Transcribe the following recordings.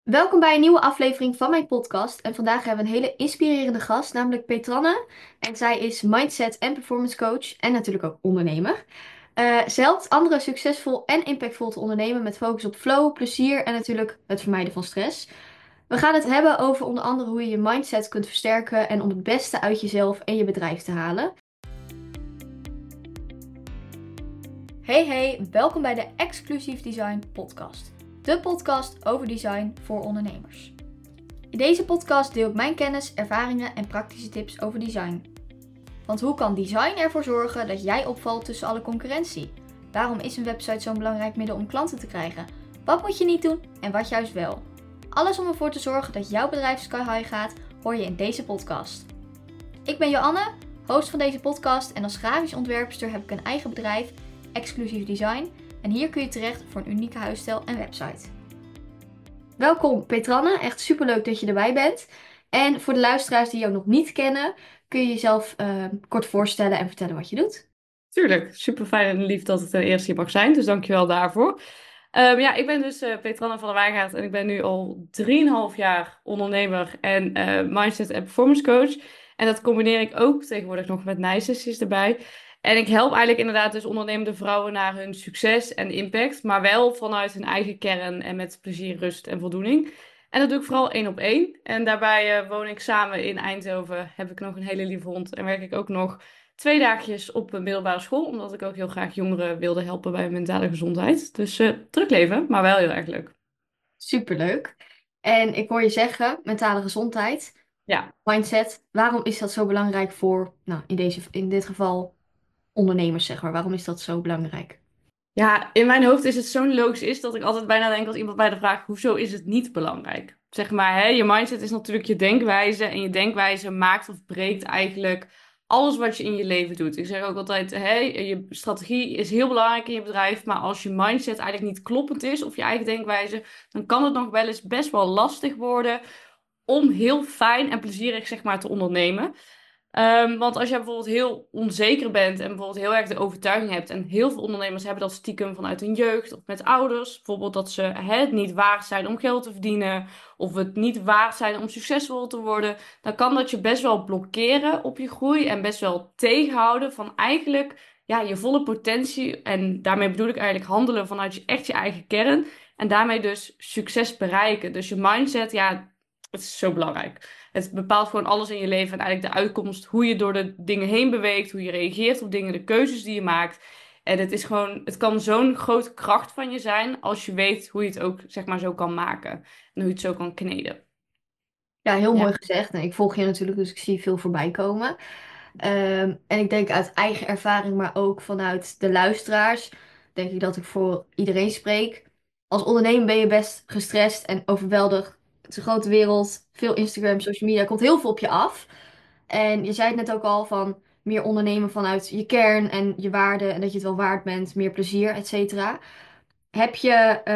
Welkom bij een nieuwe aflevering van mijn podcast. En vandaag hebben we een hele inspirerende gast, namelijk Petranne. En zij is mindset en performance coach en natuurlijk ook ondernemer. Ze helpt anderen succesvol en impactvol te ondernemen met focus op flow, plezier en natuurlijk het vermijden van stress. We gaan het hebben over onder andere hoe je je mindset kunt versterken en om het beste uit jezelf en je bedrijf te halen. Hey, welkom bij de Exclusive Design Podcast. De podcast over design voor ondernemers. In deze podcast deel ik mijn kennis, ervaringen en praktische tips over design. Want hoe kan design ervoor zorgen dat jij opvalt tussen alle concurrentie? Waarom is een website zo'n belangrijk middel om klanten te krijgen? Wat moet je niet doen en wat juist wel? Alles om ervoor te zorgen dat jouw bedrijf sky high gaat, hoor je in deze podcast. Ik ben Joanne, host van deze podcast en als grafisch ontwerpster heb ik een eigen bedrijf, Exclusive Design. En hier kun je terecht voor een unieke huisstijl en website. Welkom Petranne, echt superleuk dat je erbij bent. En voor de luisteraars die jou nog niet kennen, kun je jezelf kort voorstellen en vertellen wat je doet. Tuurlijk, super fijn en lief dat het ten eerste hier mag zijn, dus dankjewel daarvoor. Ik ben dus Petranne van der Wijngaard en ik ben nu al 3,5 jaar ondernemer en mindset en performance coach. En dat combineer ik ook tegenwoordig nog met nijsessies erbij. En ik help eigenlijk inderdaad dus ondernemende vrouwen naar hun succes en impact, maar wel vanuit hun eigen kern en met plezier, rust en voldoening. En dat doe ik vooral 1-op-1. En daarbij woon ik samen in Eindhoven, heb ik nog een hele lieve hond en werk ik ook nog 2 dagjes op een middelbare school, omdat ik ook heel graag jongeren wilde helpen bij mentale gezondheid. Dus druk leven, maar wel heel erg leuk. Superleuk. En ik hoor je zeggen, mentale gezondheid, Ja. mindset. Waarom is dat zo belangrijk voor, nou, in dit geval ondernemers, zeg maar. Waarom is dat zo belangrijk? Ja, in mijn hoofd is het zo'n logisch is dat ik altijd bijna denk als iemand mij de vraagt, hoezo is het niet belangrijk? Zeg maar, hè, je mindset is natuurlijk je denkwijze en je denkwijze maakt of breekt eigenlijk alles wat je in je leven doet. Ik zeg ook altijd, hè, je strategie is heel belangrijk in je bedrijf, maar als je mindset eigenlijk niet kloppend is of je eigen denkwijze, dan kan het nog wel eens best wel lastig worden om heel fijn en plezierig zeg maar te ondernemen. Want als je bijvoorbeeld heel onzeker bent en bijvoorbeeld heel erg de overtuiging hebt, en heel veel ondernemers hebben dat stiekem vanuit hun jeugd of met ouders, bijvoorbeeld dat ze het niet waard zijn om geld te verdienen of het niet waard zijn om succesvol te worden, dan kan dat je best wel blokkeren op je groei en best wel tegenhouden van eigenlijk ja, je volle potentie. En daarmee bedoel ik eigenlijk handelen vanuit echt je eigen kern en daarmee dus succes bereiken. Dus je mindset, ja, het is zo belangrijk. Het bepaalt gewoon alles in je leven en eigenlijk de uitkomst, hoe je door de dingen heen beweegt, hoe je reageert op dingen, de keuzes die je maakt. En het is gewoon, het kan zo'n grote kracht van je zijn als je weet hoe je het ook, zeg maar, zo kan maken. En hoe je het zo kan kneden. Ja, heel Ja. mooi gezegd. En ik volg je natuurlijk, dus ik zie veel voorbij komen. En ik denk uit eigen ervaring, maar ook vanuit de luisteraars, denk ik dat ik voor iedereen spreek. Als ondernemer ben je best gestrest en overweldigd. Het is een grote wereld, veel Instagram, social media, er komt heel veel op je af. En je zei het net ook al van meer ondernemen vanuit je kern en je waarden en dat je het wel waard bent, meer plezier, et cetera. Heb je,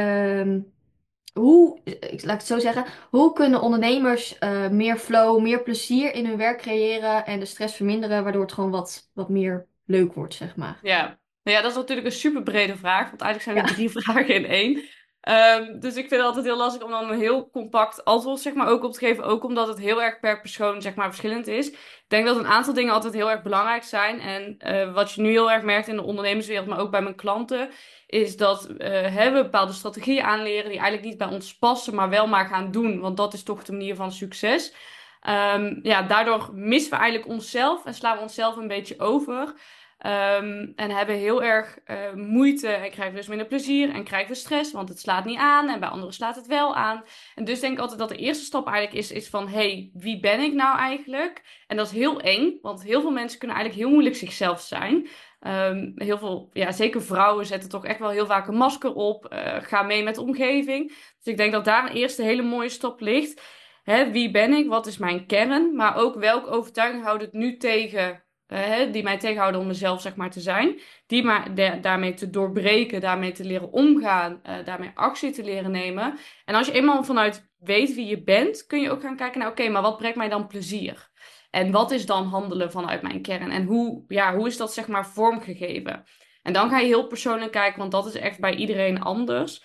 laat ik het zo zeggen, hoe kunnen ondernemers meer flow, meer plezier in hun werk creëren en de stress verminderen, waardoor het gewoon wat meer leuk wordt, zeg maar. Ja. Nou ja, dat is natuurlijk een super brede vraag, want eigenlijk zijn Ja, er 3 vragen in één. Dus ik vind het altijd heel lastig om dan een heel compact antwoord zeg maar, ook op te geven, ook omdat het heel erg per persoon zeg maar, verschillend is. Ik denk dat een aantal dingen altijd heel erg belangrijk zijn. En wat je nu heel erg merkt in de ondernemerswereld, maar ook bij mijn klanten, is dat we bepaalde strategieën aanleren die eigenlijk niet bij ons passen, maar wel maar gaan doen, want dat is toch de manier van succes. Ja, daardoor missen we eigenlijk onszelf en slaan we onszelf een beetje over. En hebben heel erg moeite en krijgen dus minder plezier en krijgen we stress, want het slaat niet aan en bij anderen slaat het wel aan. En dus denk ik altijd dat de eerste stap eigenlijk is van, hey, wie ben ik nou eigenlijk? En dat is heel eng, want heel veel mensen kunnen eigenlijk heel moeilijk zichzelf zijn. Heel veel, ja, zeker vrouwen zetten toch echt wel heel vaak een masker op, gaan mee met de omgeving. Dus ik denk dat daar een eerste hele mooie stap ligt. Hè, wie ben ik? Wat is mijn kern? Maar ook welke overtuiging houdt het nu tegen? Die mij tegenhouden om mezelf zeg maar te zijn, die maar daarmee te doorbreken, daarmee te leren omgaan, daarmee actie te leren nemen. En als je eenmaal vanuit weet wie je bent, kun je ook gaan kijken naar, oké, maar wat brengt mij dan plezier? En wat is dan handelen vanuit mijn kern? En hoe is dat zeg maar vormgegeven? En dan ga je heel persoonlijk kijken, want dat is echt bij iedereen anders.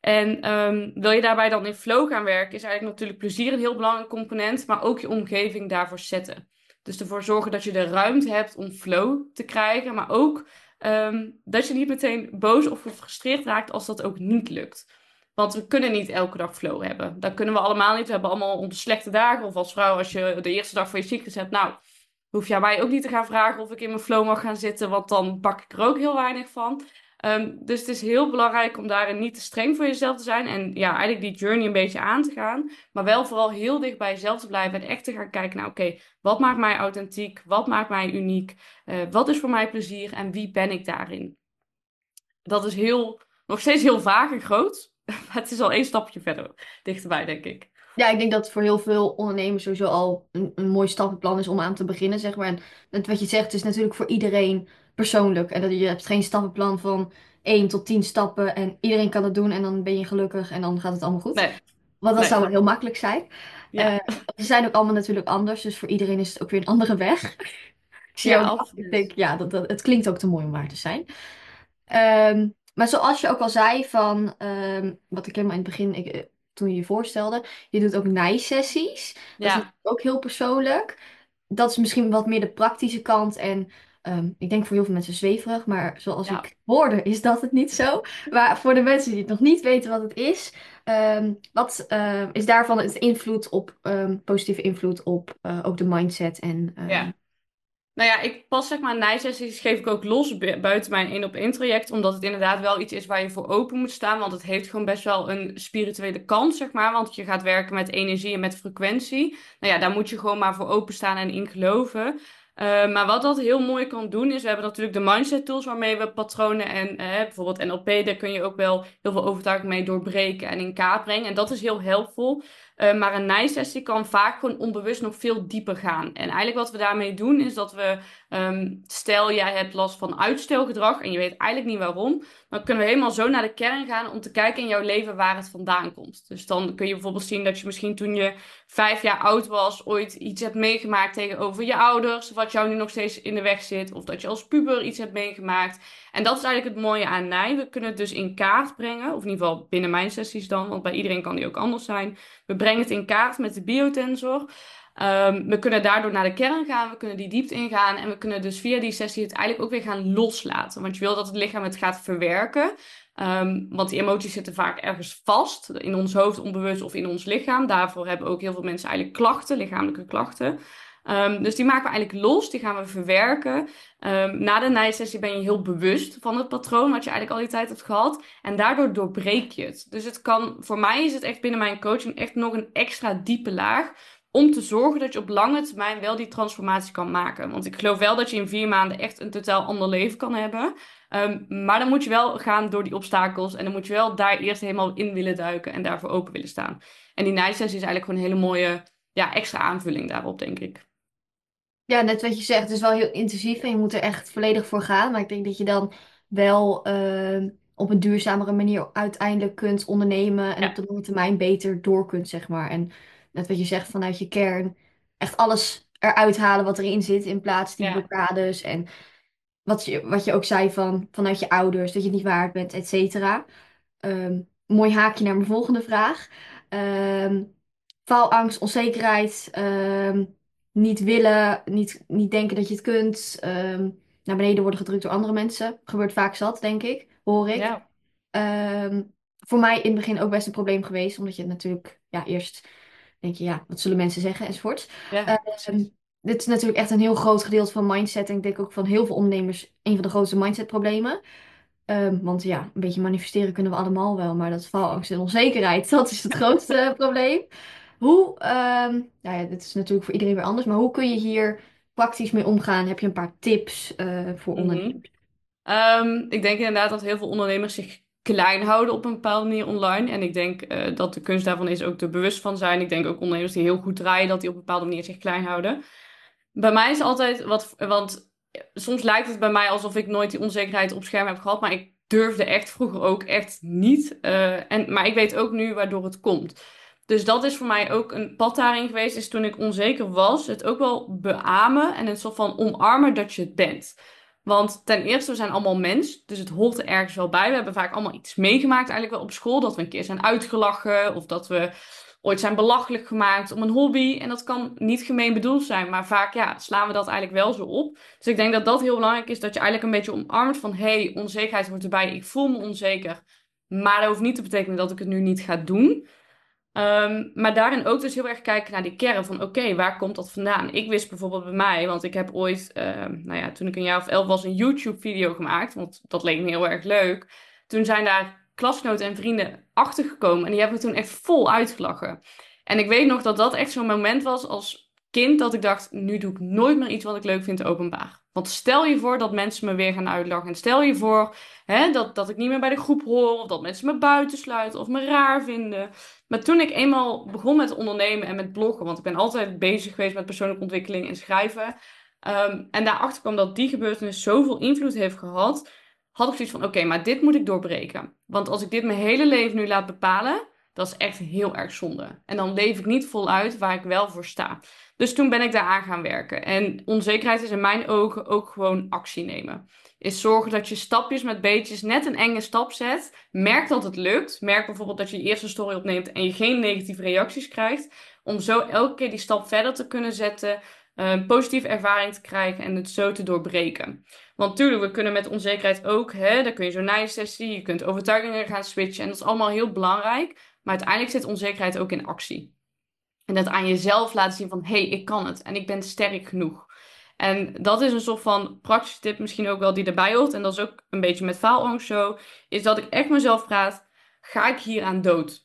En wil je daarbij dan in flow gaan werken, is eigenlijk natuurlijk plezier een heel belangrijk component, maar ook je omgeving daarvoor zetten. Dus ervoor zorgen dat je de ruimte hebt om flow te krijgen, maar ook dat je niet meteen boos of gefrustreerd raakt als dat ook niet lukt. Want we kunnen niet elke dag flow hebben. Dat kunnen we allemaal niet. We hebben allemaal onze slechte dagen. Of als vrouw, als je de eerste dag van je cyclus hebt, nou, hoef jij mij ook niet te gaan vragen of ik in mijn flow mag gaan zitten, want dan bak ik er ook heel weinig van. Dus het is heel belangrijk om daarin niet te streng voor jezelf te zijn en ja, eigenlijk die journey een beetje aan te gaan, maar wel vooral heel dicht bij jezelf te blijven en echt te gaan kijken naar, oké, wat maakt mij authentiek? Wat maakt mij uniek? Wat is voor mij plezier en wie ben ik daarin? Dat is nog steeds heel vaag en groot, maar het is al één stapje verder dichterbij, denk ik. Ja, ik denk dat het voor heel veel ondernemers sowieso al een mooi stappenplan is om aan te beginnen, zeg maar. En wat je zegt, is natuurlijk voor iedereen persoonlijk. En dat je hebt geen stappenplan van 1 tot 10 stappen en iedereen kan het doen en dan ben je gelukkig en dan gaat het allemaal goed. Nee, Want dat zou nee, wel heel makkelijk zijn. ja, Ze zijn ook allemaal natuurlijk anders, dus voor iedereen is het ook weer een andere weg. Ik zie ja, ook, ik denk, absoluut. ja, het klinkt ook te mooi om waar te zijn. Maar zoals je ook al zei, van wat ik helemaal in het begin, toen je je voorstelde, je doet ook naaisessies. Dat is Ja, natuurlijk ook heel persoonlijk. Dat is misschien wat meer de praktische kant. En ik denk voor heel veel mensen zweverig, maar zoals ja. ik hoorde, is dat het niet zo. Maar voor de mensen die het nog niet weten wat het is, wat is daarvan het invloed op, positieve invloed op ook de mindset en Ja. Nou ja, ik pas zeg maar nijsessies geef ik ook los buiten mijn 1-op-1 traject, omdat het inderdaad wel iets is waar je voor open moet staan, want het heeft gewoon best wel een spirituele kant, zeg maar, want je gaat werken met energie en met frequentie. Nou ja, daar moet je gewoon maar voor openstaan en in geloven. Maar wat dat heel mooi kan doen, is we hebben natuurlijk de mindset tools waarmee we patronen en bijvoorbeeld NLP, daar kun je ook wel heel veel overtuiging mee doorbreken en in kaart brengen. En dat is heel helpvol. Maar een nijsessie kan vaak gewoon onbewust nog veel dieper gaan. En eigenlijk wat we daarmee doen, is dat we, stel jij hebt last van uitstelgedrag en je weet eigenlijk niet waarom, dan kunnen we helemaal zo naar de kern gaan om te kijken in jouw leven waar het vandaan komt. Dus dan kun je bijvoorbeeld zien dat je misschien toen je 5 jaar oud was, ooit iets hebt meegemaakt tegenover je ouders, wat jou nu nog steeds in de weg zit, of dat je als puber iets hebt meegemaakt. En dat is eigenlijk het mooie aan Nij. We kunnen het dus in kaart brengen, of in ieder geval binnen mijn sessies dan, want bij iedereen kan die ook anders zijn. We brengen het in kaart met de biotensor. We kunnen daardoor naar de kern gaan, we kunnen die diepte ingaan en we kunnen dus via die sessie het eigenlijk ook weer gaan loslaten. Want je wil dat het lichaam het gaat verwerken. Want die emoties zitten vaak ergens vast, in ons hoofd, onbewust of in ons lichaam. Daarvoor hebben ook heel veel mensen eigenlijk klachten, lichamelijke klachten. Dus die maken we eigenlijk los, die gaan we verwerken. Na de nijsessie ben je heel bewust van het patroon wat je eigenlijk al die tijd hebt gehad. En daardoor doorbreek je het. Dus het kan, voor mij is het echt binnen mijn coaching echt nog een extra diepe laag. Om te zorgen dat je op lange termijn wel die transformatie kan maken. Want ik geloof wel dat je in 4 maanden echt een totaal ander leven kan hebben. Maar dan moet je wel gaan door die obstakels. En dan moet je wel daar eerst helemaal in willen duiken en daarvoor open willen staan. En die nijsessie is eigenlijk gewoon een hele mooie, ja, extra aanvulling daarop, denk ik. Ja, net wat je zegt, het is wel heel intensief en je moet er echt volledig voor gaan. Maar ik denk dat je dan wel op een duurzamere manier uiteindelijk kunt ondernemen en op Ja, de lange termijn beter door kunt, zeg maar. En net wat je zegt, vanuit je kern echt alles eruit halen wat erin zit, in plaats die ja, blokkades en wat je ook zei vanuit je ouders, dat je het niet waard bent, et cetera. Mooi haakje naar mijn volgende vraag. Ehm, Faalangst, onzekerheid, niet willen, niet denken dat je het kunt, naar beneden worden gedrukt door andere mensen. Gebeurt vaak zat, denk ik, hoor ik. ja, Ehm, voor mij in het begin ook best een probleem geweest, omdat je natuurlijk, ja, eerst denk je, ja, wat zullen mensen zeggen, enzovoort. ja, Ehm, precies. Dit is natuurlijk echt een heel groot gedeelte van mindset en ik denk ook van heel veel ondernemers een van de grootste mindsetproblemen. Want ja, een beetje manifesteren kunnen we allemaal wel, maar dat is faalangst en onzekerheid, dat is het grootste probleem. Hoe, nou ja, dit is natuurlijk voor iedereen weer anders, maar hoe kun je hier praktisch mee omgaan? Heb je een paar tips voor Mhm. ondernemers? Ik denk inderdaad dat heel veel ondernemers zich klein houden op een bepaalde manier online. En ik denk dat de kunst daarvan is ook er bewust van zijn. Ik denk ook ondernemers die heel goed draaien, dat die op een bepaalde manier zich klein houden. Bij mij is altijd wat, want soms lijkt het bij mij alsof ik nooit die onzekerheid op scherm heb gehad, maar ik durfde echt vroeger ook echt niet. Maar ik weet ook nu waardoor het komt. Dus dat is voor mij ook een pad daarin geweest, is toen ik onzeker was, het ook wel beamen en een soort van omarmen dat je het bent. Want ten eerste, we zijn allemaal mens, dus het hoort er ergens wel bij. We hebben vaak allemaal iets meegemaakt eigenlijk wel op school. Dat we een keer zijn uitgelachen of dat we ooit zijn belachelijk gemaakt om een hobby. En dat kan niet gemeen bedoeld zijn, maar vaak slaan we dat eigenlijk wel zo op. Dus ik denk dat dat heel belangrijk is, dat je eigenlijk een beetje omarmt van hey, onzekerheid hoort erbij, ik voel me onzeker. Maar dat hoeft niet te betekenen dat ik het nu niet ga doen. Maar daarin ook dus heel erg kijken naar die kern van oké, waar komt dat vandaan? Ik wist bijvoorbeeld bij mij, want ik heb ooit, toen ik een jaar of 11 was, een YouTube-video gemaakt, want dat leek me heel erg leuk. Toen zijn daar klasgenoten en vrienden achter gekomen en die hebben me toen echt vol uitgelachen. En ik weet nog dat dat echt zo'n moment was als kind dat ik dacht, nu doe ik nooit meer iets wat ik leuk vind openbaar. Want stel je voor dat mensen me weer gaan uitlachen en stel je voor dat ik niet meer bij de groep hoor of dat mensen me buitensluiten of me raar vinden. Maar toen ik eenmaal begon met ondernemen en met bloggen, want ik ben altijd bezig geweest met persoonlijke ontwikkeling en schrijven, en daarachter kwam dat die gebeurtenis zoveel invloed heeft gehad, had ik zoiets van, oké, maar dit moet ik doorbreken. Want als ik dit mijn hele leven nu laat bepalen, dat is echt heel erg zonde. En dan leef ik niet voluit waar ik wel voor sta. Dus toen ben ik daaraan gaan werken. En onzekerheid is in mijn ogen ook gewoon actie nemen. Is zorgen dat je stapjes met beetjes net een enge stap zet. Merk dat het lukt. Merk bijvoorbeeld dat je je eerste story opneemt en je geen negatieve reacties krijgt. Om zo elke keer die stap verder te kunnen zetten. Positieve ervaring te krijgen en het zo te doorbreken. Want tuurlijk, we kunnen met onzekerheid ook, daar kun je zo'n na-sessie, je kunt overtuigingen gaan switchen en dat is allemaal heel belangrijk. Maar uiteindelijk zit onzekerheid ook in actie. En dat aan jezelf laten zien van, hey, ik kan het en ik ben sterk genoeg. En dat is een soort van praktische tip misschien ook wel die erbij hoort. En dat is ook een beetje met faalangst zo. Is dat ik echt mezelf vraag, ga ik hier aan dood?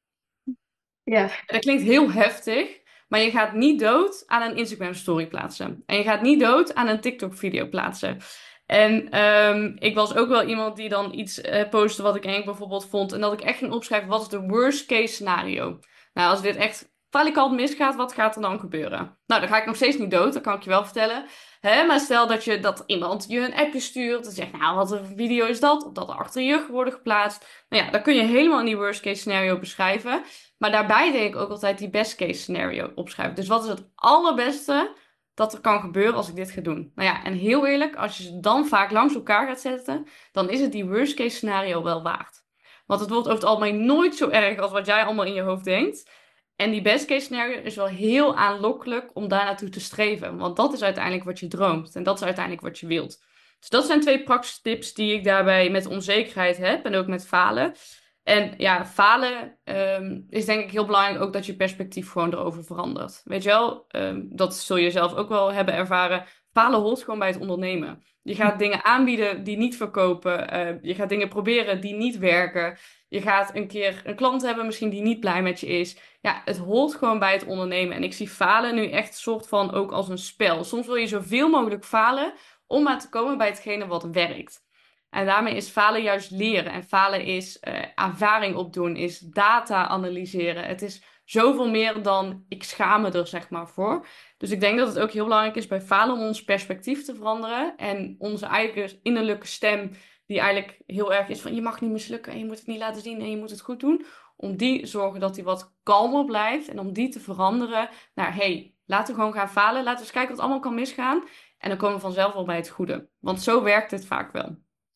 Ja. En dat klinkt heel heftig. Maar je gaat niet dood aan een Instagram story plaatsen. En je gaat niet dood aan een TikTok video plaatsen. En ik was ook wel iemand die dan iets postte wat ik eng bijvoorbeeld vond. En dat ik echt ging opschrijven, wat is de worst case scenario? Nou, als dit echt falikant misgaat, wat gaat er dan gebeuren? Nou, dan ga ik nog steeds niet dood, dat kan ik je wel vertellen. Maar stel dat iemand je een appje stuurt en zegt, nou, wat een video is dat? Of dat er achter je rug worden geplaatst. Nou ja, dan kun je helemaal in die worst case scenario beschrijven. Maar daarbij denk ik ook altijd die best case scenario opschrijven. Dus wat is het allerbeste dat er kan gebeuren als ik dit ga doen? Nou ja, en heel eerlijk, als je ze dan vaak langs elkaar gaat zetten, dan is het die worst case scenario wel waard. Want het wordt over het algemeen nooit zo erg als wat jij allemaal in je hoofd denkt. En die best case scenario is wel heel aanlokkelijk om daar naartoe te streven. Want dat is uiteindelijk wat je droomt. En dat is uiteindelijk wat je wilt. Dus dat zijn twee praktische tips die ik daarbij met onzekerheid heb. En ook met falen. En ja, falen is denk ik heel belangrijk ook dat je perspectief gewoon erover verandert. Weet je wel, dat zul je zelf ook wel hebben ervaren. Falen hoort gewoon bij het ondernemen. Je gaat dingen aanbieden die niet verkopen. Je gaat dingen proberen die niet werken. Je gaat een keer een klant hebben misschien die niet blij met je is. Ja, het hoort gewoon bij het ondernemen. En ik zie falen nu echt een soort van ook als een spel. Soms wil je zoveel mogelijk falen om maar te komen bij hetgene wat werkt. En daarmee is falen juist leren. En falen is ervaring opdoen, is data analyseren. Het is zoveel meer dan ik schaam me er zeg maar voor. Dus ik denk dat het ook heel belangrijk is bij falen om ons perspectief te veranderen. En onze eigen innerlijke stem, die eigenlijk heel erg is van je mag niet mislukken en je moet het niet laten zien en je moet het goed doen. Om die zorgen dat die wat kalmer blijft en om die te veranderen naar hey, laten we gewoon gaan falen. Laten we eens kijken wat allemaal kan misgaan. En dan komen we vanzelf wel bij het goede. Want zo werkt het vaak wel.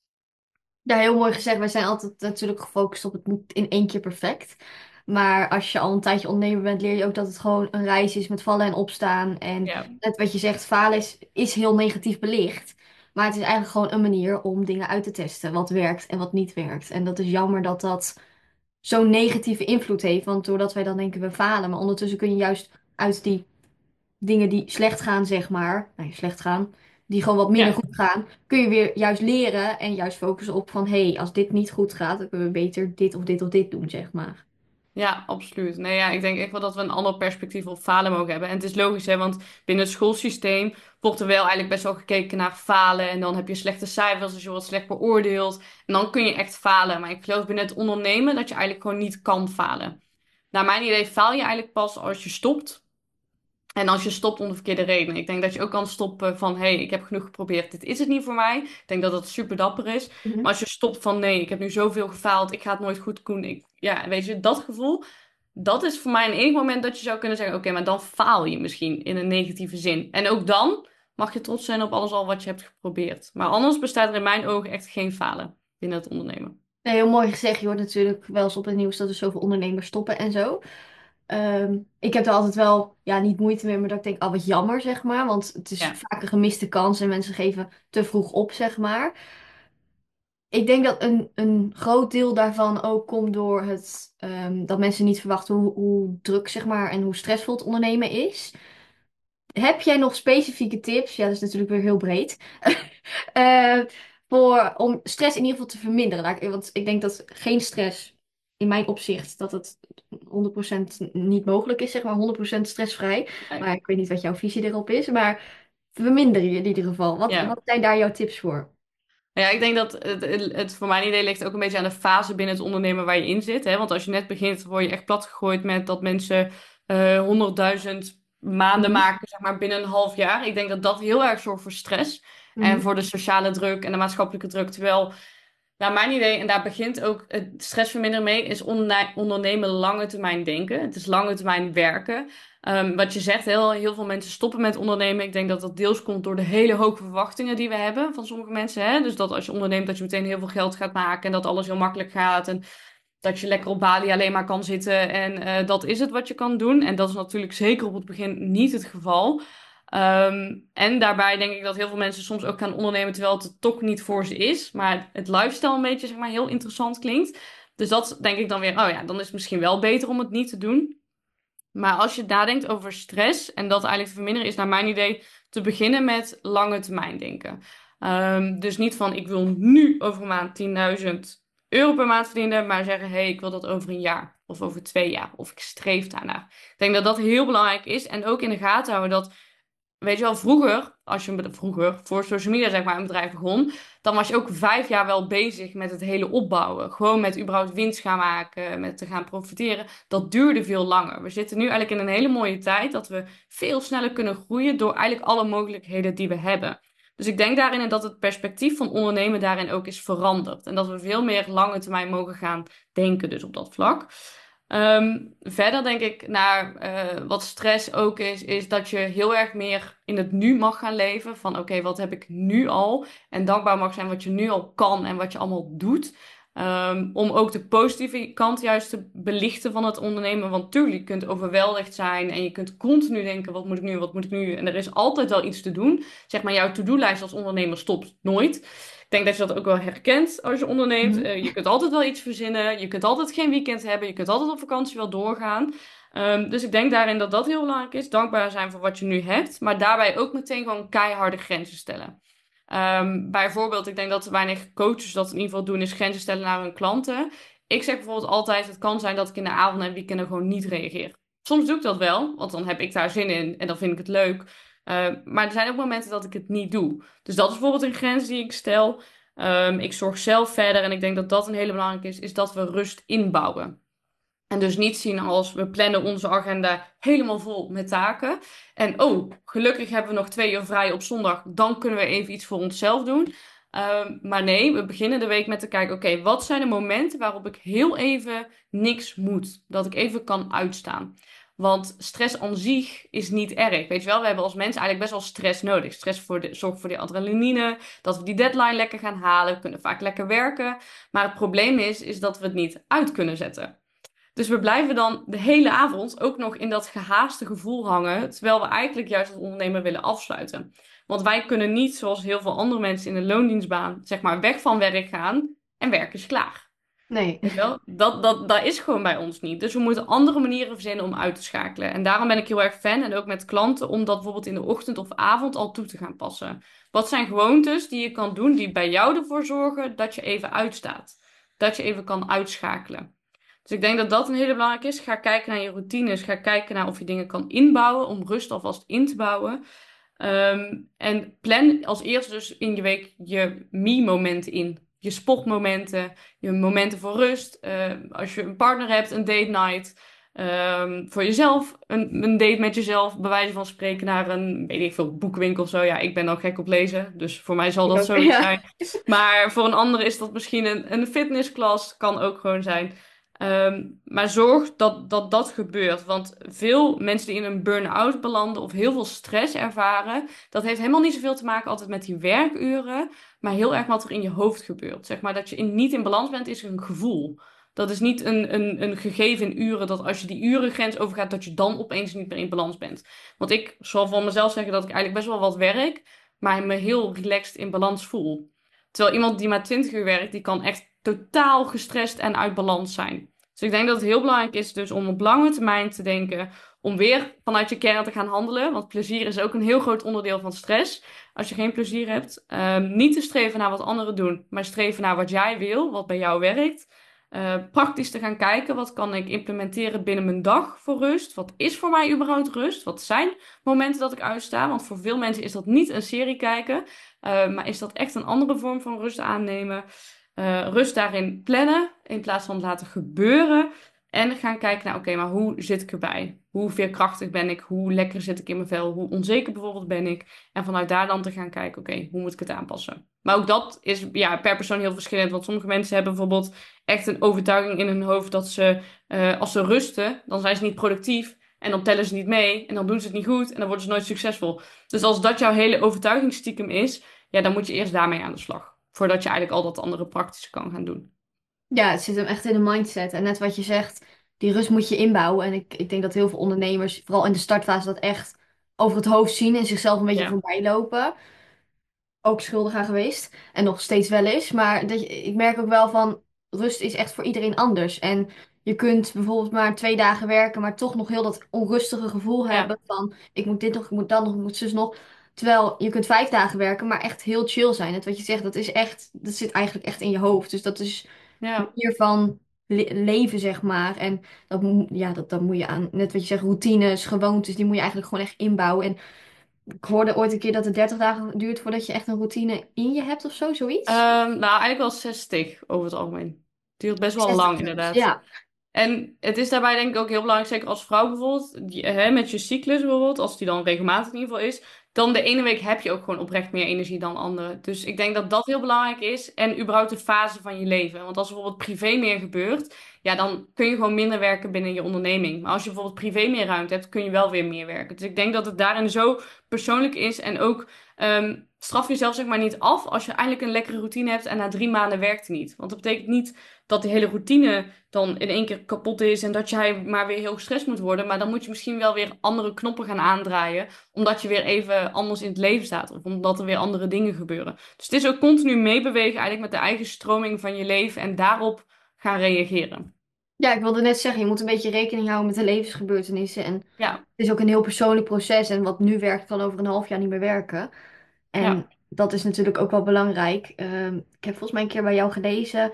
Ja, heel mooi gezegd. Wij zijn altijd natuurlijk gefocust op het moet in één keer perfect. Maar als je al een tijdje ondernemer bent, leer je ook dat het gewoon een reis is met vallen en opstaan. En Ja. net wat je zegt, falen is heel negatief belicht. Maar het is eigenlijk gewoon een manier om dingen uit te testen. Wat werkt en wat niet werkt. En dat is jammer dat dat zo'n negatieve invloed heeft. Want doordat wij dan denken we falen. Maar ondertussen kun je juist uit die dingen die slecht gaan, zeg maar. Nee, slecht gaan. Die gewoon wat minder Ja. goed gaan. Kun je weer juist leren en juist focussen op van... Hé, als dit niet goed gaat, dan kunnen we beter dit of dit of dit doen, zeg maar. Ja, absoluut. Nee, ja, ik denk echt wel dat we een ander perspectief op falen mogen hebben. En het is logisch, hè, want binnen het schoolsysteem wordt er wel eigenlijk best wel gekeken naar falen. En dan heb je slechte cijfers, dus je wordt slecht beoordeeld. En dan kun je echt falen. Maar ik geloof binnen het ondernemen dat je eigenlijk gewoon niet kan falen. Naar mijn idee faal je eigenlijk pas als je stopt. En als je stopt om de verkeerde redenen. Ik denk dat je ook kan stoppen van, hey, ik heb genoeg geprobeerd, dit is het niet voor mij. Ik denk dat dat super dapper is. Mhm. Maar als je stopt van, nee, ik heb nu zoveel gefaald, ik ga het nooit goed doen. Ja, weet je, dat gevoel, dat is voor mij een enig moment dat je zou kunnen zeggen, oké, maar dan faal je misschien in een negatieve zin. En ook dan mag je trots zijn op alles al wat je hebt geprobeerd. Maar anders bestaat er in mijn ogen echt geen falen binnen het ondernemen. Nee, heel mooi gezegd. Je hoort natuurlijk wel eens op het nieuws dat er zoveel ondernemers stoppen en zo. Ik heb er altijd wel, ja, niet moeite mee, maar dat ik denk, wat jammer, zeg maar. Want het is Ja, vaak een gemiste kans en mensen geven te vroeg op, zeg maar. Ik denk dat een groot deel daarvan ook komt door dat mensen niet verwachten hoe druk, zeg maar, en hoe stressvol het ondernemen is. Heb jij nog specifieke tips? Ja, dat is natuurlijk weer heel breed. Eh, om stress in ieder geval te verminderen. Want ik denk dat geen stress, in mijn opzicht, dat het 100% niet mogelijk is, zeg maar 100% stressvrij. nee. Maar ik weet niet wat jouw visie erop is. Maar verminder je in ieder geval. Wat Ja. zijn daar jouw tips voor? Ja, ik denk dat het voor mijn idee ligt ook een beetje aan de fase binnen het ondernemen waar je in zit. Hè? Want als je net begint, word je echt platgegooid met dat mensen 100.000 maanden Mhm, maken, zeg maar, binnen een half jaar. Ik denk dat dat heel erg zorgt voor stress en mhm, voor de sociale druk en de maatschappelijke druk. Terwijl, naar mijn idee, en daar begint ook het stressverminderen mee, is ondernemen lange termijn denken. Het is lange termijn werken. Wat je zegt, heel veel mensen stoppen met ondernemen. Ik denk dat dat deels komt door de hele hoge verwachtingen die we hebben van sommige mensen. Hè? Dus dat als je onderneemt, dat je meteen heel veel geld gaat maken en dat alles heel makkelijk gaat. En dat je lekker op Bali alleen maar kan zitten en dat is het wat je kan doen. En dat is natuurlijk zeker op het begin niet het geval. En daarbij denk ik dat heel veel mensen soms ook gaan ondernemen terwijl het toch niet voor ze is. Maar het lifestyle een beetje, zeg maar, heel interessant klinkt. Dus dat denk ik dan weer, oh ja, dan is het misschien wel beter om het niet te doen. Maar als je nadenkt over stress en dat eigenlijk te verminderen, is naar mijn idee te beginnen met lange termijn denken. Dus niet van ik wil nu over een maand 10.000 euro per maand verdienen, maar zeggen hé, ik wil dat over een jaar of over 2 jaar of ik streef daarnaar. Ik denk dat dat heel belangrijk is en ook in de gaten houden dat, weet je wel, vroeger, als je vroeger voor social media zeg maar een bedrijf begon, dan was je ook 5 jaar wel bezig met het hele opbouwen. Gewoon met überhaupt winst gaan maken, met te gaan profiteren. Dat duurde veel langer. We zitten nu eigenlijk in een hele mooie tijd dat we veel sneller kunnen groeien door eigenlijk alle mogelijkheden die we hebben. Dus ik denk daarin dat het perspectief van ondernemen daarin ook is veranderd. En dat we veel meer lange termijn mogen gaan denken dus op dat vlak. Verder denk ik naar wat stress ook is dat je heel erg meer in het nu mag gaan leven. Van oké, wat heb ik nu al? En dankbaar mag zijn wat je nu al kan en wat je allemaal doet. Om ook de positieve kant juist te belichten van het ondernemen. Want tuurlijk, je kunt overweldigd zijn en je kunt continu denken, wat moet ik nu, wat moet ik nu? En er is altijd wel iets te doen. Zeg maar, jouw to-do-lijst als ondernemer stopt nooit. Ik denk dat je dat ook wel herkent als je onderneemt. mhm. Je kunt altijd wel iets verzinnen. Je kunt altijd geen weekend hebben. Je kunt altijd op vakantie wel doorgaan. Dus ik denk daarin dat dat heel belangrijk is. Dankbaar zijn voor wat je nu hebt. Maar daarbij ook meteen gewoon keiharde grenzen stellen. Bijvoorbeeld, ik denk dat weinig coaches dat in ieder geval doen, is grenzen stellen naar hun klanten. Ik zeg bijvoorbeeld altijd, het kan zijn dat ik in de avond en weekenden gewoon niet reageer. Soms doe ik dat wel, want dan heb ik daar zin in en dan vind ik het leuk. Maar er zijn ook momenten dat ik het niet doe. Dus dat is bijvoorbeeld een grens die ik stel. Ik zorg zelf verder en ik denk dat dat een hele belangrijke is dat we rust inbouwen. En dus niet zien als we plannen onze agenda helemaal vol met taken. En oh, gelukkig hebben we nog 2 uur vrij op zondag. Dan kunnen we even iets voor onszelf doen. Maar nee, we beginnen de week met te kijken: oké, wat zijn de momenten waarop ik heel even niks moet? Dat ik even kan uitstaan. Want stress aan zich is niet erg. Weet je wel, we hebben als mensen eigenlijk best wel stress nodig. Stress zorgt voor die adrenaline, dat we die deadline lekker gaan halen. We kunnen vaak lekker werken. Maar het probleem is dat we het niet uit kunnen zetten. Dus we blijven dan de hele avond ook nog in dat gehaaste gevoel hangen, terwijl we eigenlijk juist als ondernemer willen afsluiten. Want wij kunnen niet, zoals heel veel andere mensen in de loondienstbaan, zeg maar weg van werk gaan en werk is klaar. Nee. Weet je wel? Dat is gewoon bij ons niet. Dus we moeten andere manieren verzinnen om uit te schakelen. En daarom ben ik heel erg fan, en ook met klanten, om dat bijvoorbeeld in de ochtend of avond al toe te gaan passen. Wat zijn gewoontes die je kan doen die bij jou ervoor zorgen dat je even uitstaat? Dat je even kan uitschakelen. Dus ik denk dat dat een hele belangrijke is. Ga kijken naar je routines. Ga kijken naar of je dingen kan inbouwen om rust alvast in te bouwen. En plan als eerste dus in je week je me-momenten in. Je sportmomenten, je momenten voor rust. Als je een partner hebt, een date night. Voor jezelf, een date met jezelf. Bij wijze van spreken naar een, weet ik veel, boekwinkel of zo. Ja, ik ben dan gek op lezen. Dus voor mij zal Ik dat ook, zoiets ja. zijn. Maar voor een ander is dat misschien een fitnessklas. Kan ook gewoon zijn. Maar zorg dat gebeurt. Want veel mensen die in een burn-out belanden of heel veel stress ervaren, dat heeft helemaal niet zoveel te maken altijd met die werkuren, maar heel erg wat er in je hoofd gebeurt. Zeg maar dat je niet in balans bent, is een gevoel. Dat is niet een gegeven in uren, dat als je die urengrens overgaat, dat je dan opeens niet meer in balans bent. Want ik zal van mezelf zeggen dat ik eigenlijk best wel wat werk, maar me heel relaxed in balans voel. Terwijl iemand die maar 20 uur werkt, die kan echt totaal gestrest en uit balans zijn. Dus ik denk dat het heel belangrijk is dus om op lange termijn te denken, om weer vanuit je kern te gaan handelen. Want plezier is ook een heel groot onderdeel van stress. Als je geen plezier hebt, niet te streven naar wat anderen doen, maar streven naar wat jij wil, wat bij jou werkt. Praktisch te gaan kijken, wat kan ik implementeren binnen mijn dag voor rust? Wat is voor mij überhaupt rust? Wat zijn momenten dat ik uitsta? Want voor veel mensen is dat niet een serie kijken, maar is dat echt een andere vorm van rust aannemen. Rust daarin plannen in plaats van laten gebeuren. En gaan kijken naar, oké, maar hoe zit ik erbij? Hoe veerkrachtig ben ik? Hoe lekker zit ik in mijn vel? Hoe onzeker bijvoorbeeld ben ik? En vanuit daar dan te gaan kijken, oké, hoe moet ik het aanpassen? Maar ook dat is ja, per persoon heel verschillend. Want sommige mensen hebben bijvoorbeeld echt een overtuiging in hun hoofd dat ze, als ze rusten, dan zijn ze niet productief. En dan tellen ze niet mee. En dan doen ze het niet goed. En dan worden ze nooit succesvol. Dus als dat jouw hele overtuiging stiekem is, ja, dan moet je eerst daarmee aan de slag. Voordat je eigenlijk al dat andere praktische kan gaan doen. Ja, het zit hem echt in de mindset. En net wat je zegt, die rust moet je inbouwen. En ik denk dat heel veel ondernemers, vooral in de startfase, dat echt over het hoofd zien en zichzelf een beetje Ja. voorbij lopen. Ook schuldig aan geweest. En nog steeds wel is. Maar ik merk ook wel van, rust is echt voor iedereen anders. En je kunt bijvoorbeeld maar 2 dagen werken, maar toch nog heel dat onrustige gevoel Ja. hebben van, ik moet dit nog, ik moet dat nog, ik moet zus nog. Terwijl je kunt 5 dagen werken, maar echt heel chill zijn. Het wat je zegt, dat is echt, dat zit eigenlijk echt in je hoofd. Dus dat is een Ja. manier van leven, zeg maar. En ja, dat moet je aan, net wat je zegt, routines, gewoontes, die moet je eigenlijk gewoon echt inbouwen. En ik hoorde ooit een keer dat het 30 dagen duurt voordat je echt een routine in je hebt of zo, zoiets. Nou, eigenlijk wel 60 over het algemeen. Het duurt best wel 60 lang, zelfs, inderdaad. ja. En het is daarbij denk ik ook heel belangrijk, zeker als vrouw bijvoorbeeld, met je cyclus bijvoorbeeld, als die dan regelmatig in ieder geval is, dan de ene week heb je ook gewoon oprecht meer energie dan de andere. Dus ik denk dat dat heel belangrijk is en überhaupt de fase van je leven. Want als er bijvoorbeeld privé meer gebeurt, ja, dan kun je gewoon minder werken binnen je onderneming. Maar als je bijvoorbeeld privé meer ruimte hebt, kun je wel weer meer werken. Dus ik denk dat het daarin zo persoonlijk is en ook straf jezelf zeg maar niet af als je eindelijk een lekkere routine hebt en na 3 maanden werkt het niet. Want dat betekent niet dat die hele routine dan in één keer kapot is en dat jij maar weer heel gestrest moet worden. Maar dan moet je misschien wel weer andere knoppen gaan aandraaien, omdat je weer even anders in het leven staat of omdat er weer andere dingen gebeuren. Dus het is ook continu meebewegen eigenlijk met de eigen stroming van je leven en daarop gaan reageren. Ja, ik wilde net zeggen, je moet een beetje rekening houden met de levensgebeurtenissen. En het Ja, is ook een heel persoonlijk proces. En wat nu werkt, kan over een half jaar niet meer werken. ja, En dat is natuurlijk ook wel belangrijk. Ik heb volgens mij een keer bij jou gelezen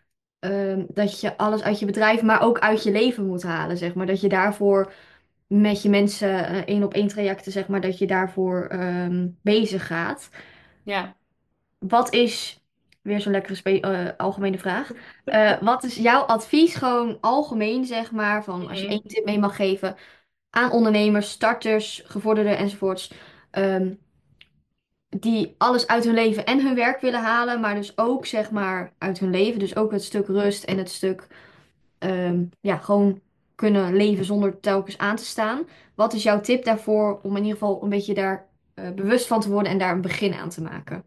dat je alles uit je bedrijf, maar ook uit je leven moet halen, zeg maar. Dat je daarvoor met je mensen 1-op-1 trajecten, zeg maar, dat je daarvoor bezig gaat. ja. Wat is, weer zo'n lekkere algemene vraag. Wat is jouw advies gewoon algemeen, zeg maar, van als je Mhm. één tip mee mag geven aan ondernemers, starters, gevorderden enzovoorts, ehm, die alles uit hun leven en hun werk willen halen, maar dus ook, zeg maar, uit hun leven, dus ook het stuk rust en het stuk, ja, gewoon kunnen leven zonder telkens aan te staan. Wat is jouw tip daarvoor om in ieder geval een beetje daar bewust van te worden en daar een begin aan te maken?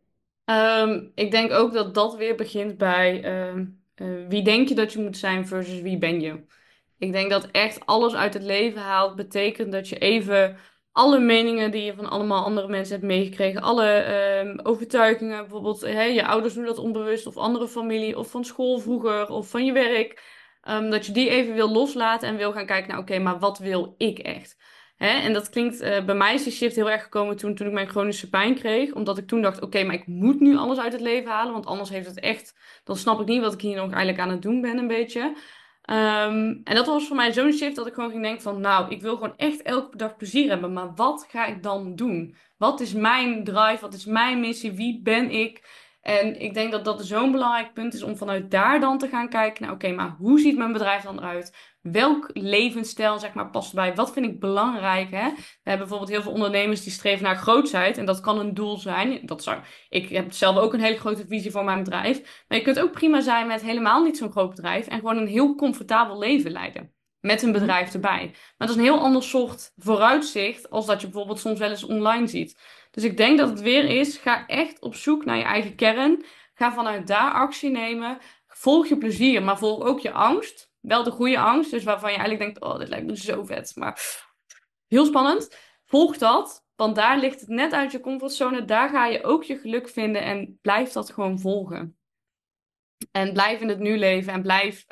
Ik denk ook dat dat weer begint bij wie denk je dat je moet zijn versus wie ben je. Ik denk dat echt alles uit het leven haalt betekent dat je even alle meningen die je van allemaal andere mensen hebt meegekregen, alle overtuigingen, bijvoorbeeld je ouders doen dat onbewust of andere familie of van school vroeger of van je werk, dat je die even wil loslaten en wil gaan kijken naar oké, maar wat wil ik echt? Hè? En dat klinkt, bij mij is die shift heel erg gekomen toen ik mijn chronische pijn kreeg. Omdat ik toen dacht, oké, maar ik moet nu alles uit het leven halen. Want anders heeft het echt, dan snap ik niet wat ik hier nog eigenlijk aan het doen ben een beetje. En dat was voor mij zo'n shift dat ik gewoon ging denken van, nou, ik wil gewoon echt elke dag plezier hebben. Maar wat ga ik dan doen? Wat is mijn drive? Wat is mijn missie? Wie ben ik? En ik denk dat dat zo'n belangrijk punt is om vanuit daar dan te gaan kijken naar, oké, maar hoe ziet mijn bedrijf dan eruit? Welk levensstijl, zeg maar, past erbij? Wat vind ik belangrijk, hè? We hebben bijvoorbeeld heel veel ondernemers die streven naar grootsheid. En dat kan een doel zijn. Ik heb zelf ook een hele grote visie voor mijn bedrijf. Maar je kunt ook prima zijn met helemaal niet zo'n groot bedrijf. En gewoon een heel comfortabel leven leiden. Met een bedrijf erbij. Maar dat is een heel ander soort vooruitzicht als dat je bijvoorbeeld soms wel eens online ziet. Dus ik denk dat het weer is, ga echt op zoek naar je eigen kern. Ga vanuit daar actie nemen. Volg je plezier, maar volg ook je angst. Wel de goede angst, dus waarvan je eigenlijk denkt, oh, dit lijkt me zo vet. Maar heel spannend. Volg dat, want daar ligt het net uit je comfortzone. Daar ga je ook je geluk vinden en blijf dat gewoon volgen. En blijf in het nu leven en blijf,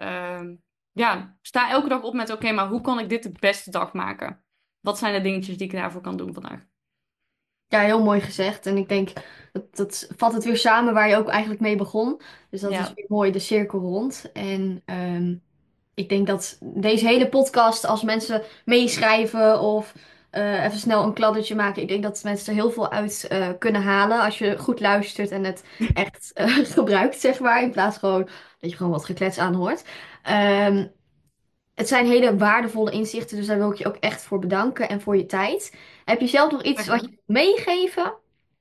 sta elke dag op met, oké, maar hoe kan ik dit de beste dag maken? Wat zijn de dingetjes die ik daarvoor kan doen vandaag? Ja, heel mooi gezegd. En ik denk, dat vat het weer samen waar je ook eigenlijk mee begon. Dus dat is Ja. weer mooi de cirkel rond. En ik denk dat deze hele podcast, als mensen meeschrijven of even snel een kladdertje maken, ik denk dat mensen er heel veel uit kunnen halen als je goed luistert en het echt gebruikt, zeg maar. In plaats gewoon dat je gewoon wat geklets aanhoort. Ehm, Het zijn hele waardevolle inzichten, dus daar wil ik je ook echt voor bedanken en voor je tijd. Heb je zelf nog iets wat je wilt meegeven?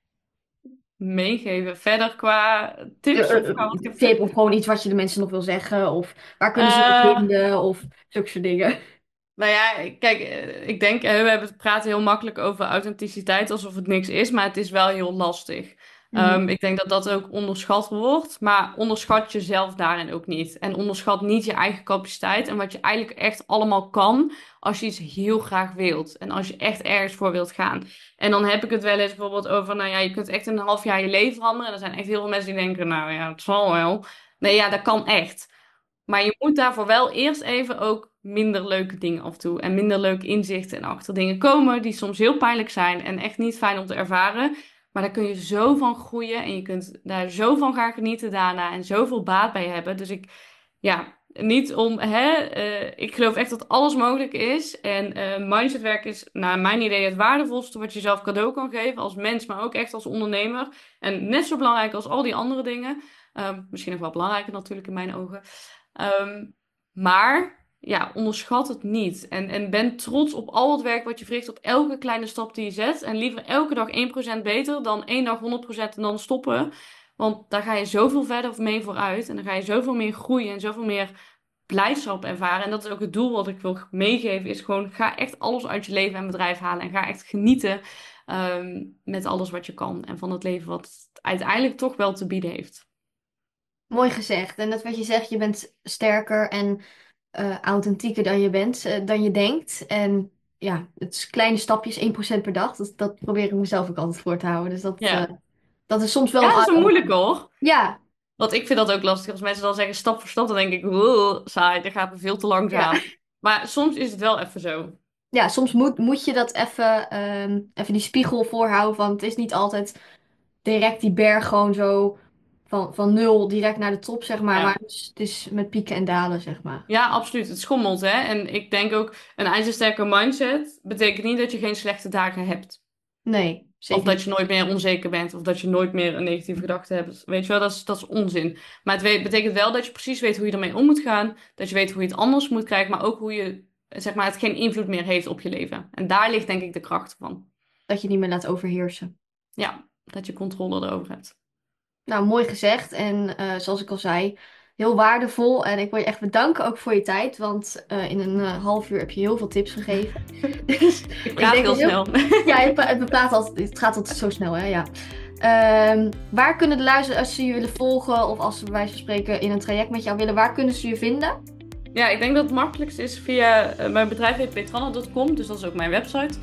Meegeven. Verder qua tips of qua wat ik heb Tip of gewoon iets wat je de mensen nog wil zeggen? Of waar kunnen ze je Eh, vinden? Of zulke soort dingen. Nou ja, kijk, ik denk, we praten heel makkelijk over authenticiteit alsof het niks is, maar het is wel heel lastig. Mhm. Ik denk dat dat ook onderschat wordt, maar onderschat jezelf daarin ook niet. En onderschat niet je eigen capaciteit en wat je eigenlijk echt allemaal kan als je iets heel graag wilt. En als je echt ergens voor wilt gaan. En dan heb ik het wel eens bijvoorbeeld over, nou ja, je kunt echt in een half jaar je leven veranderen. En er zijn echt heel veel mensen die denken, nou ja, het zal wel. Nee, ja, dat kan echt. Maar je moet daarvoor wel eerst even ook minder leuke dingen af en toe. En minder leuke inzichten en achter dingen komen die soms heel pijnlijk zijn en echt niet fijn om te ervaren. Maar daar kun je zo van groeien en je kunt daar zo van gaan genieten daarna en zoveel baat bij hebben. Dus niet om, ik geloof echt dat alles mogelijk is. En mindsetwerk is naar mijn idee het waardevolste wat je zelf cadeau kan geven als mens, maar ook echt als ondernemer. En net zo belangrijk als al die andere dingen. Misschien nog wel belangrijker natuurlijk in mijn ogen. Ehm, maar ja, onderschat het niet. En ben trots op al het werk wat je verricht, op elke kleine stap die je zet. En liever elke dag 1% beter dan één dag 100% en dan stoppen. Want daar ga je zoveel verder mee vooruit. En dan ga je zoveel meer groeien en zoveel meer blijdschap ervaren. En dat is ook het doel wat ik wil meegeven. Is gewoon ga echt alles uit je leven en bedrijf halen. En ga echt genieten met alles wat je kan. En van het leven wat het uiteindelijk toch wel te bieden heeft. Mooi gezegd. En dat wat je zegt, je bent sterker en authentieker dan je bent, dan je denkt. En ja, het is kleine stapjes, 1% per dag. Dat probeer ik mezelf ook altijd voor te houden. Dus Ja. dat is soms wel Ja, een dat is een eye-opener. moeilijke hoor. Ja, Want ik vind dat ook lastig. Als mensen dan zeggen stap voor stap, dan denk ik, wow, saai, dat gaat me veel te ja. langzaam. Maar soms is het wel even zo. Ja, soms moet je dat even die spiegel voorhouden. Van het is niet altijd direct die berg gewoon zo van nul direct naar de top, zeg maar. Maar Ja. het is met pieken en dalen, zeg maar. Ja, absoluut. Het schommelt, hè. En ik denk ook, een ijzersterke mindset betekent niet dat je geen slechte dagen hebt. Nee, Of zeker dat niet. je nooit meer onzeker bent. Of dat je nooit meer een negatieve gedachte hebt. Weet je wel, dat is onzin. Maar betekent wel dat je precies weet hoe je ermee om moet gaan. Dat je weet hoe je het anders moet krijgen. Maar ook hoe je, zeg maar, het geen invloed meer heeft op je leven. En daar ligt denk ik de kracht van. Dat je niet meer laat overheersen. Ja, dat je controle erover hebt. Nou, mooi gezegd. En zoals ik al zei, heel waardevol. En ik wil je echt bedanken ook voor je tijd. Want in een half uur heb je heel veel tips gegeven. Dus Ik ik praat denk heel dat snel. ja, het gaat altijd zo snel, hè? Ja. Waar kunnen de luisteraars, als ze je willen volgen of als ze bij wijze van spreken in een traject met jou willen, waar kunnen ze je vinden? Ja, ik denk dat het makkelijkst is via mijn bedrijf heet petranne.com, dus dat is ook mijn website.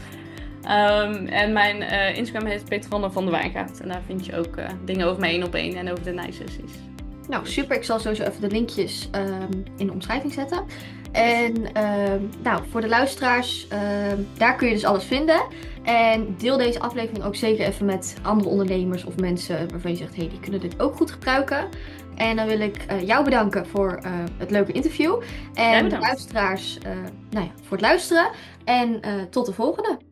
En mijn Instagram heet Petranne van de Wijngaard. En daar vind je ook dingen over mijn 1-op-1 en over de nijsessies. Nou, super. Ik zal sowieso even de linkjes in de omschrijving zetten. En nou, voor de luisteraars, daar kun je dus alles vinden. En deel deze aflevering ook zeker even met andere ondernemers of mensen waarvan je zegt, hey, die kunnen dit ook goed gebruiken. En dan wil ik jou bedanken voor het leuke interview. En de bedankt. luisteraars, nou ja, voor het luisteren. En tot de volgende.